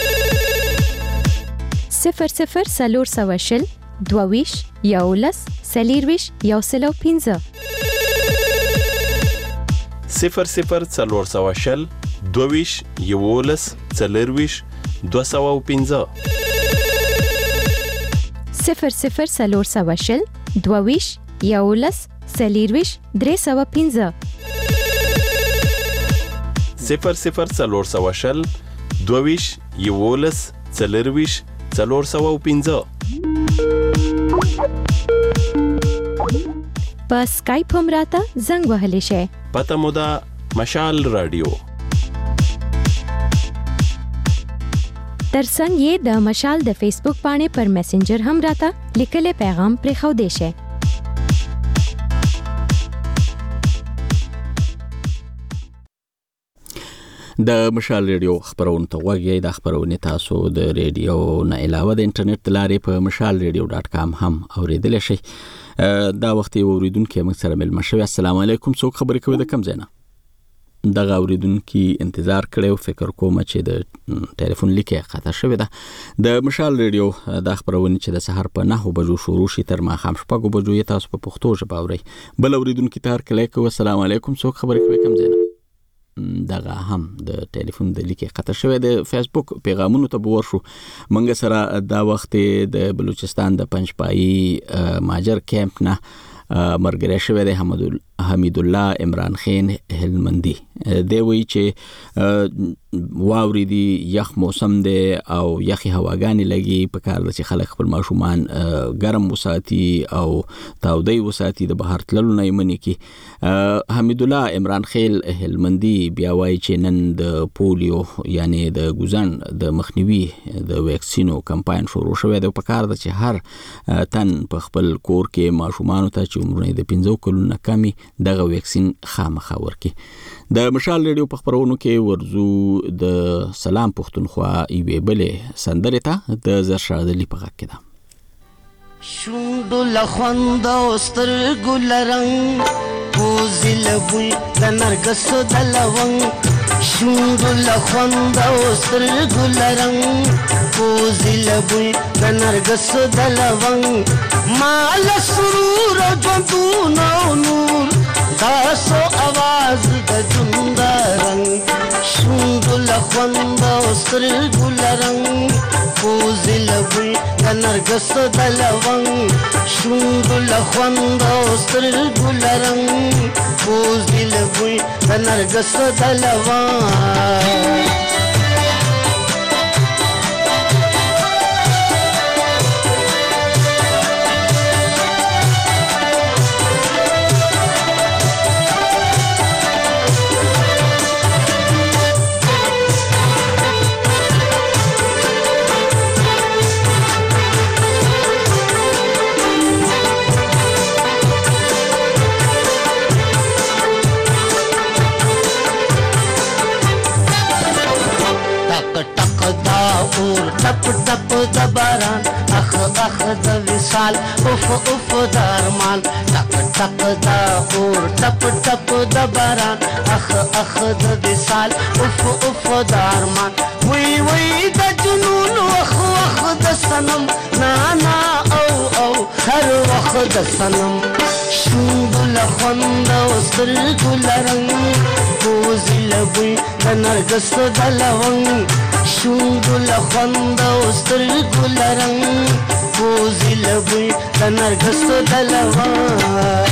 صفر صفر سلور سواشل دوویش یولس سلیرویش یوسلو پینزه صفر صفر څلور سوه شل دوه یولس څلرویش دوه سوه پنځه صفر صفر سلور سوه شل دوویش یولس سلیرویش درې سوه پنځه صفر صفر څلور سوه شل دوه یولس څلرویش څلور سوه پنځه په سکایپ هم راته زنګ وهلی شئ. پته مو ده مشال رادیو. ترڅنګ یې د مشال د فیسبوک باندې پر میسنجر هم راته لیکلي پیغام پرېښودی شئ. د مشال ریډیو خبرونه ته وګورئ. د خبرونه تاسو د ریډیو نه علاوه د انټرنیټ لارې په مشال ریډیو ډاټ کام هم اوریدلی شئ. دا وخت یو اوریدونکو موږ سره مل مشوي. السلام علیکم. څوک خبرې کوي د کوم ځای نه؟ دغه اوریدونکو انتظار کړو. فکر کوم چې د ټلیفون لیکه خطا شوې ده. د مشال ریډیو د خبرونه چې د سحر په نهو بجو شروع شي تر ماښام شپږو بجو یې تاسو په پښتو ژبه اورئ. بل اوریدونکو ته هر کله کوي السلام علیکم. څوک خبرې کوي کوم ځای نه؟ دغه هم د ټلیفون د لیکه خطر شوی. د فیسبوک پیغامونو ته بور شو. منګ سره دا وخت د بلوچستان د پنځپایي ماجر کیمپ نه مرګره شوی د حمید الله عمران خان هلمندي. دی وی چې واوري دی یخ موسم دی او یخي هواګانی لګي په کار د خلک خپل ماشومان ګرم وساتي او تاودی وساتي د بهر تللو نه منی کی. حمید الله عمران خان هلمندي بیا وایي چې نن د پولیو یعنی د ګوزن د مخنیوي د ویکسینو کمپاین شروع شوی دی. په کار د چې هر تن په خپل کور کې ماشومان ته چې عمرونه د پنځو کلونو کمی دغه ویکسین خامخا ورکي. د مشال ریډیو په خبرونو کې ورزو د سلام پښتونخوا ایوې بلې سندرې ته د زرشادلی په غږ کې ده. شوندو لخوند او سترګو لرنګ پوزې لبوی د نرګسو د لونګ شوندو لخوند او سترګو لرنګ پوزې لبوی د نرګسو د لونګ مال سرور او ژوندون او نور داسو आवाज د جوندرنګ شوندو لخوند او سترګو لرنګ پوزې لبوی د نرګسو د لونګ شوندو لخوند او سترګو لرنګ پوزې لبوی د نرګسو د لونګ टप टप दबरन अख अख द विशाल उफ उफ दरमान टक टक दा और टप टप दबरन अख अख द विशाल उफ उफ दरमान वई वई द जुनून अख अख द सनम ना ना او او हर वक्त द सनम شوندل خوند او سترګو لرنګ پوزې لبوی د نرګس د لونګ شوندل خوند او سترګو لرنګ پوزې لبوی د نرګس د لونګ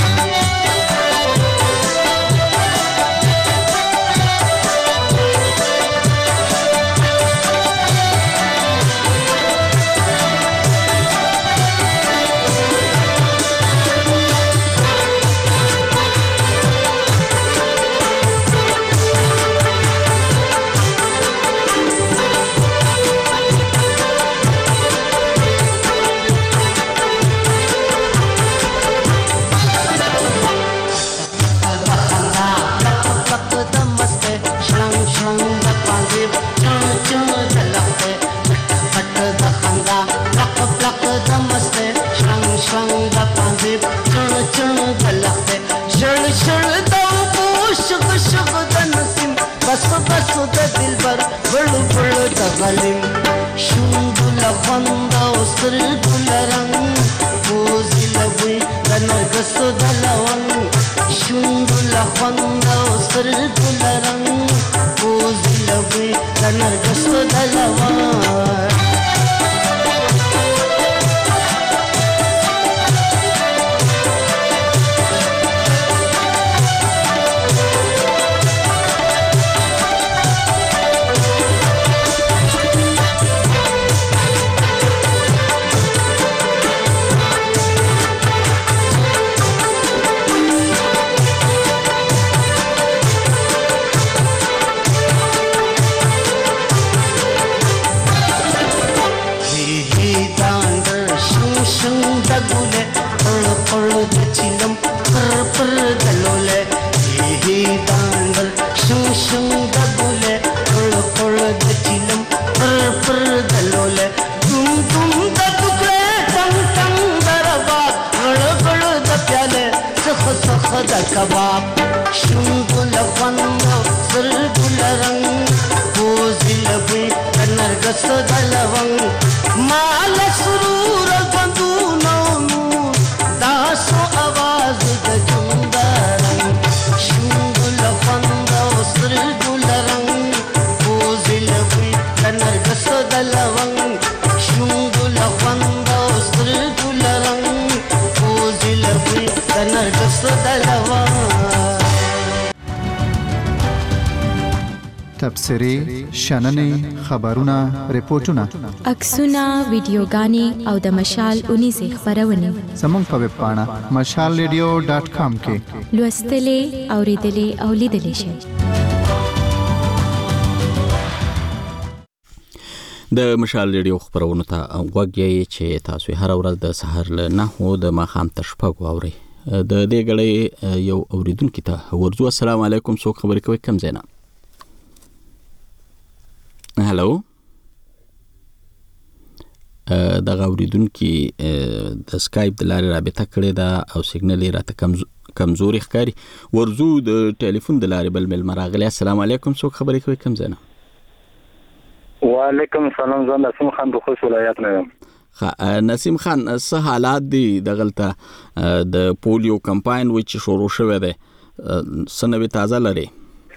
سترګو لرنګ پوزې لوي د نرګسو د لونګ شونډو له خوند او سترګو لرنګ پوزې لوي د نرګسو د لونګ کباب شونډو له خوند او سترګو له رنګ پوزې لوي د نرګسو د لونګ ما له سرور ژوندونو نور دا سو اواز د جونګرنګ شونډو له خوند او سترګو له رنګ پوزې لوي د نرګسو د لونګ شونډو له خوند او سترګو له رنګ پوزې لوي د نرګسو د لونګ تبصرې شننې خبرونه ریپورتونه عکسونه ویډیوګانې او د مشال اونیزې خبرونه زموږ په ویب پاڼه مشال ریډیو ډاټ کام کې لوستلې اوریدلې او لیدلې شئ. د مشال ریډیو خبرونه ته وګورئ چې تاسو هر ورځ د سحر له نهو د ماښام تر شپږو اورئ. د دې غړې یو اوریدونکو ته ورځو. السلام علیکم، څوک خبرې کوي؟ کم زینا. هلو، د اوریدونکو د سکایپ د لارې رابطه کړې ده او سیګنال یې راته کمزوري ښکاري. ورځو د ټلیفون د لارې بل مل مراغلی. السلام علیکم، څوک خبرې کوي؟ کم زینا. وعلیکم السلام، زه نسیم خان د خوست ولایت نه یم. نسیم خان، څه حالات دي دغلته د پولیو کمپاین و چې شروع شوی دی؟ څه نوې تازه لري؟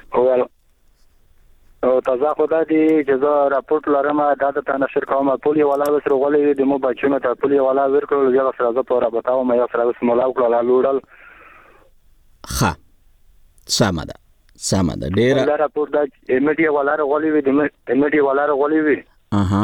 او تازه خو دا دی چې زه راپورټ لرم، دا د تا نشر کوم. پولیو والا اوس راغلی د مو بچونو ته پولیو والا ورکړل، زه سره زه په رابطه وم، یا سره اوس مولا وکړل لوړل. ښه، سمه ده سمه ده. ډېره دا راپورټ دا امیډیا والا راغلی وي، د امیډیا والا راغلی وي. اها،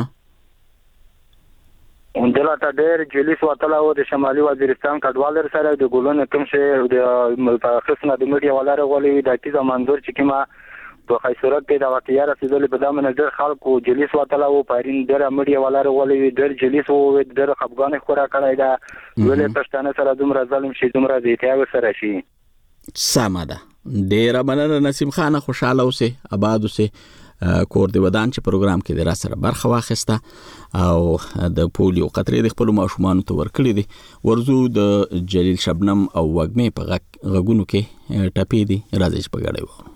دلته ډېر جلیس وتله و د شمالي وزیرستان کډوال سره د ګلونو کوم شي د خصنه د میډیا والا راغلی وي. د تیزه منظور چې کما په خای صورت کې دا واقعیا رسیدلې په دامن ډېر خلکو جلیس وتله و. پارین ډېر میډیا والا راغلی وي، ډېر جلیس و، ډېر خپګان خورا کړی دا. ولې پښتانه سره دومره ظلم شي، دومره زیاتیا سره شي. سمه ده. ډېره مننه نسیم خان، خوشاله اوسئ، آباد اوسئ. کور دی ودان چې پروګرام کې د را سره برخه واخیسته او د پولیو قطرې د خپل ماشومانو ته ورکړي دي. ورزو د جلیل شبنم او وګمې په غږونو کې ټپې دي. راځي چې په ګډه وو.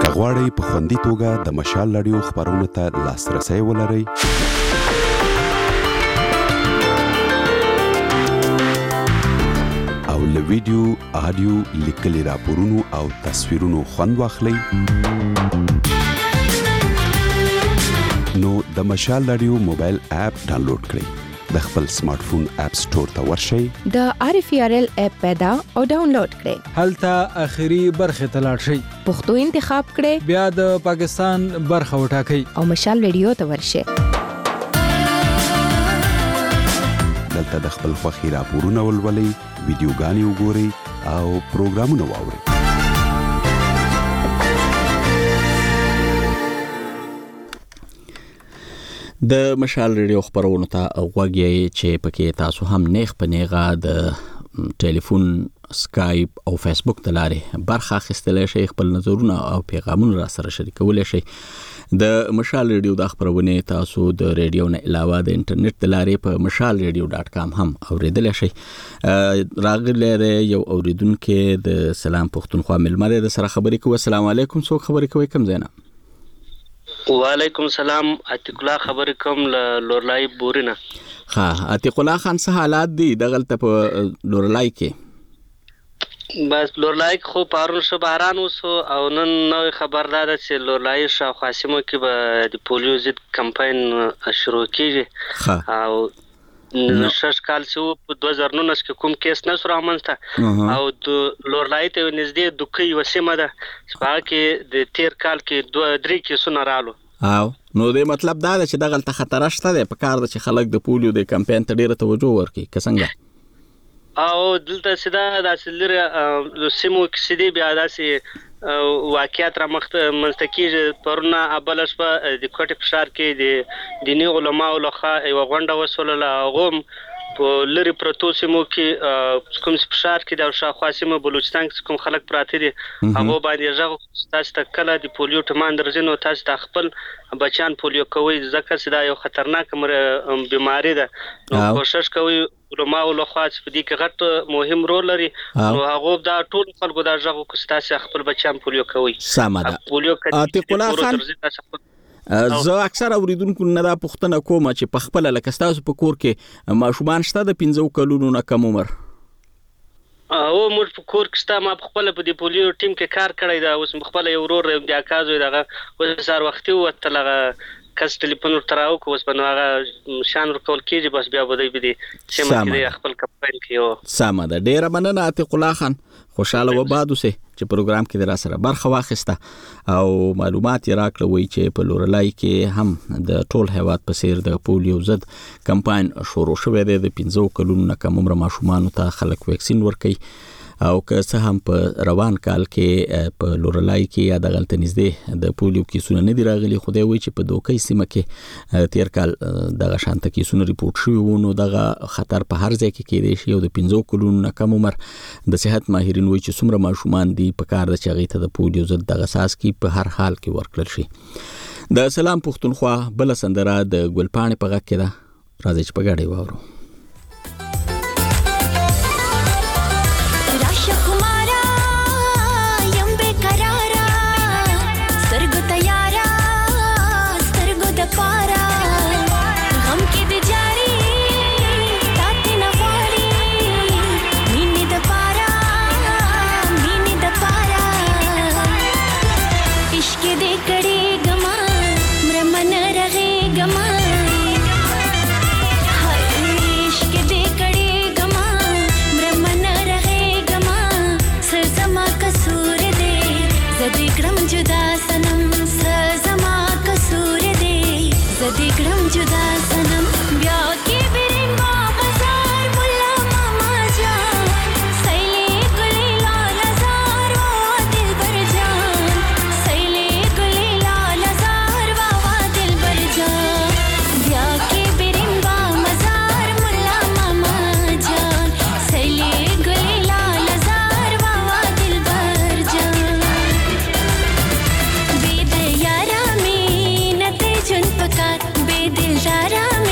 کغواړی په خوندي توګه د مشال رادیو خبرونو ته لاسرسي ولرئ او له ویډیو، آډیو، لیکلي راپورونو او تصویرونو خوند واخلئ نو د مشال رادیو موبایل اپ ډاونلوډ کړئ د خپل سمارټ فون اپ سٹور ته ورشئ د آر اف ار ال اپ پیدا او ډاونلوډ کړئ هلته اخري برخه ته لاړ شئ پښتو انتخاب کړئ بیا د پاکستان برخه وټاکئ او مشال رادیو ته ورشئ دلته د خپل خوښي راپورونه ولولئ ویډیوګانې وګورئ او پروګرامونه واورئ د مشال رادیو خبرونو ته غوږ یې چې پکې تاسو هم نیغ په نیغه د ټلیفون، سکایپ او فیسبوک د لارې برخه اخیستلی شئ خپل نظرونه او پیغامونه را سره شریکولی شئ د مشال رادیو د خبرونه تاسو د رادیو نه علاوه د انټرنیټ د لارې په مشال رادیو ډاټ کام هم اوریدلی شئ راغلی دی یو اوریدونکی د سلام پښتونخوا مېلمه دی د سره خبرې کوو السلام علیکم څوک خبرې کوئ کوم ځای نه وعلیکم السلام عتیق الله خبرې کوم له لورلای بورینه ها عتیق الله خان څه حالات دي دغلته په لورلای کې بس لورلای خو پارون شو باران وسو او نن نوې خبر ده چې لورلای شاوخوا سیمو کې به د پولیو ضد کمپاین شروع کیږي او شش کال چې په دوه زره نولس کې کوم کیس نه سره رامنځته او د لورلای ته نږدې دوکې وسیمه ده چې هغه کې د تیر کال کې دوه درې کیسونه رالو او نو د مطلب دا ده چې دغلته خطر شته دی په کار ده چې خلک د پولیو د کمپاین ته ډیره توجه ورکړي که څنګه او دلته سیده داسې لري سیمو کې سیدي بیا داسې واقعیت را منځته کېږي پرونه اوله شپه د کوټې په ښار کې د دیني علماو لخوا یوه غونډه وسولله هغو هم په لرې پرتو سیمو کې کوم په ښار کې د شاوخوا سیمو بلوچستان کې کوم خلک پراته دي هغو باندې غږ تاسو ته کله د پولیو ټمان درځي نو تاسو ته خپل بچیان پولیو کوئ ځکه چې دا یو خطرناک بیماري ده نو کوشش کوئ علماو لخوا چې په دې کې غټ مهم رول لري نو هغه دا ټول خلکو دا ژغ کو ستاسو خپل بچیان پولیو کوي سمه ده عتیق الله خان زه اکثر اوریدونکو نه دا پوښتنه کوم چې په خپل لکه ستاسو په کور کې ماشومان شته د پنځو کلونو نه کم عمر او موږ په کور کې ستا ما په خپل په دې پولیو ټیم کې کار کړی دا اوس خپل یو ورور د اکازو دغه وسار وختي وته لغه کس ټلیفون ورته راوکو اوس په نو هغه شان ورکول کېږي بس بیا به دی به دي چې مخکې خپل کمپاین کې یو سمه ده ډیره مننه عتیق الله خان خوشاله وباد اوسئ چې پروګرام کې در سره برخه واخیسته او معلومات یې راکړه وایي چې په لورلای کې هم د ټول هیواد په څیر د پولیو ضد کمپاین شروع شوی دی د پنځو کلونو نه کم عمره ماشومانو ته خلک ویکسین ورکوي او که څه هم په روان کال کې په لورلای کې یا دغلته نږدې د پولیو کیسونه نه دي راغلي خدای وایي چې په دوکۍ سیمه کې تیر کال دغه شانته کیسونه ریپورټ شوي وو نو دغه خطر په هر ځای کې کېدی شي او د پنځو کلونو نه کم عمر د صحت ماهرین وایي چې څومره ماشومان دي په کار ده چې هغوی ته د پولیو ضد دغه څاڅکي په هر حال کې ورکړل شي د سلام پښتونخوا بله سندره د ګلپاڼې په غږ کې ده راځئ چې په ګډه یې واورو Jara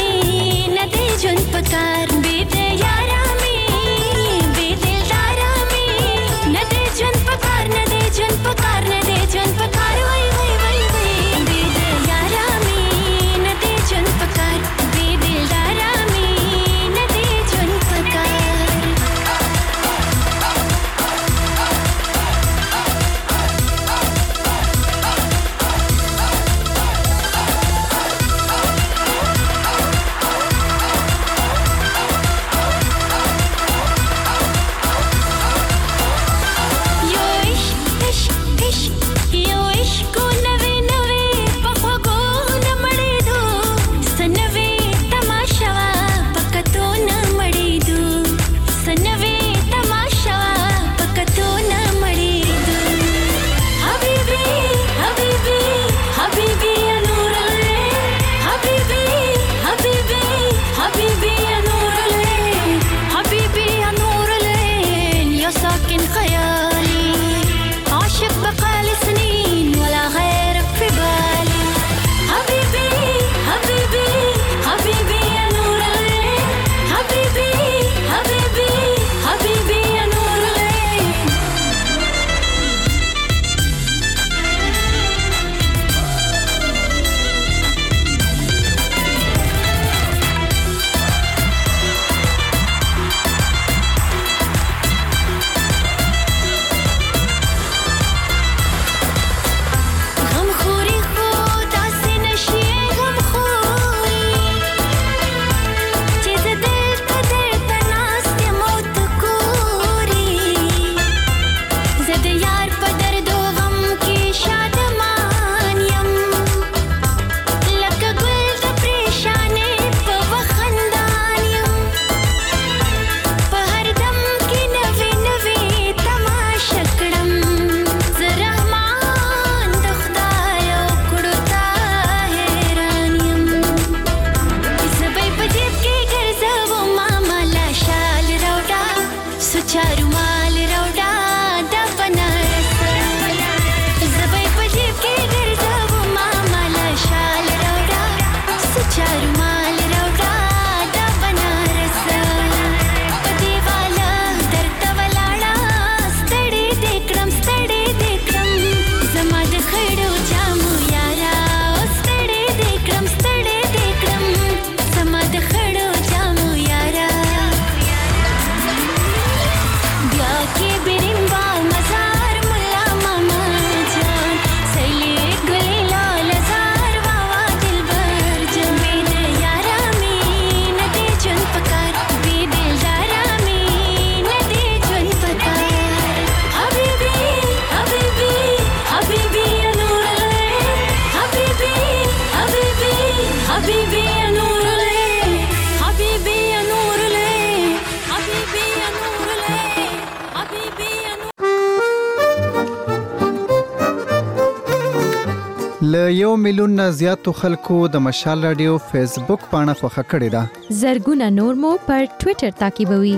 ل یو میلیون نه زیاتو خلکو د مشال رادیو فیسبوک پاڼه خوښه کړې ده. زرګونه نور مو پر ټوئیټر تعقیبوي.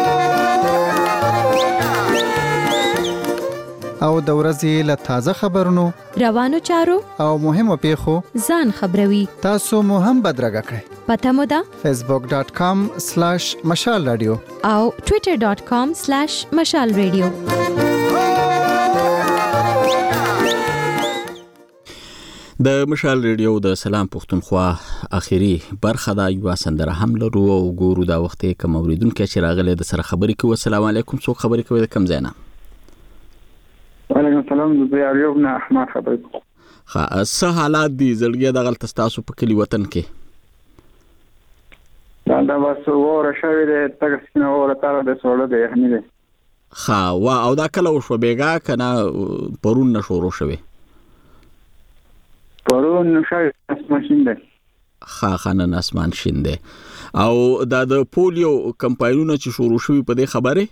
او د ورځې له تازه خبرونو، روانو چارو او مهمو پیښو ځان خبروي. تاسو مو هم بدرګه کړئ. پته مو ده facebook dot com slash مشال رادیو او twitter dot com slash مشال رادیو. د مشال ریډیو د سلام پښتونخوا اخیری برخه دا یو سندره هم لرو او ګورو دا وخت کوم اوریدونکو چې راغله د سره خبرې کوي. السلام علیکم، څوک خبرې کوي د کم ځای نه؟ وعلیکم السلام، زه ایوب نه احمد خبرې کوم. ها څه حالات دي زړګي د غلط تاسو په کلی وطن کې؟ دا دا بس وره شوی دی، تاسو نه وره تر د سوړه دی حمید. ها وا او دا کله وشو بیګا کنه پرون نشورو شوی؟ پرون شوی اسمان شینده. ها خانن اسمان شینده. او دا د پولیو کمپاینونه چې شروع شوی په دې خبره؟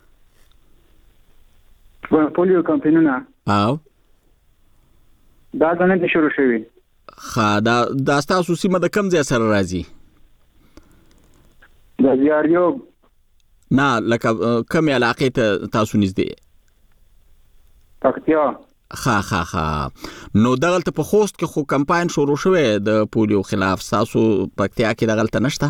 پولیو کمپاینونه او دا څنګه د شروع شوی؟ ها دا د تاسو سیمه د کم ځای سره راځي؟ د زیاریو نه لکه کوم علاقې ته تاسو نږدې؟ پکتیا. ها ها ها نو دغلته په خوست کې خو کمپاین شروع شوی د پولیو خلاف، تاسو پکتیا کې دغلته نشته؟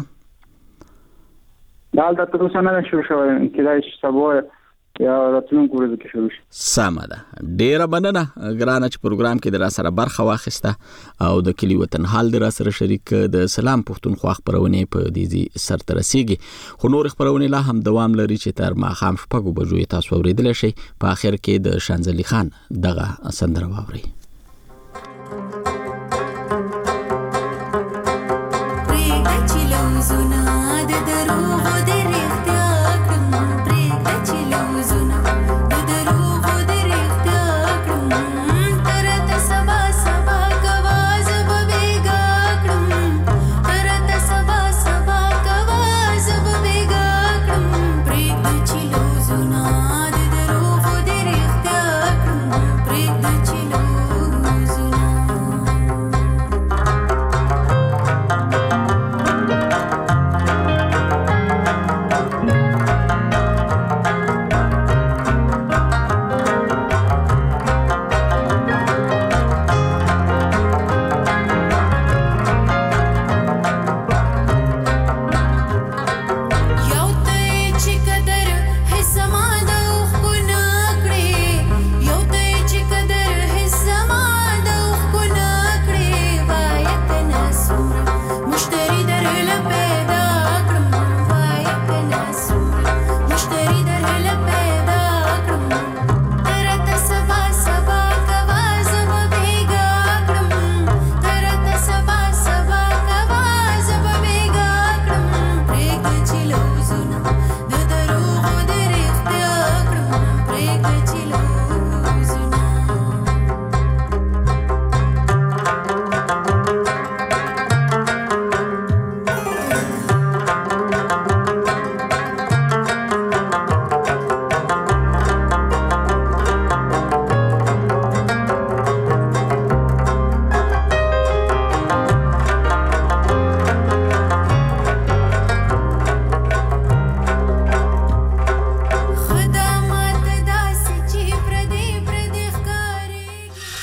دالته تر اوسه نه شروع شوی، کله چې سبا یا راتلونکو ورځو کې شروع شي. سمه ده، ډیره مننه ګرانه چې پروګرام کې در سره برخه واخیسته او د کلی وطن حال در سره شریک د سلام پښتونخوا خبرونه په دې سر ته رسیږي. خو نور خبرونه لا هم دوام لري چې تر ماښام شپږو بجو تاسو اوریدل شي. په اخر کې د شانزلي خان دغه سندره واوري.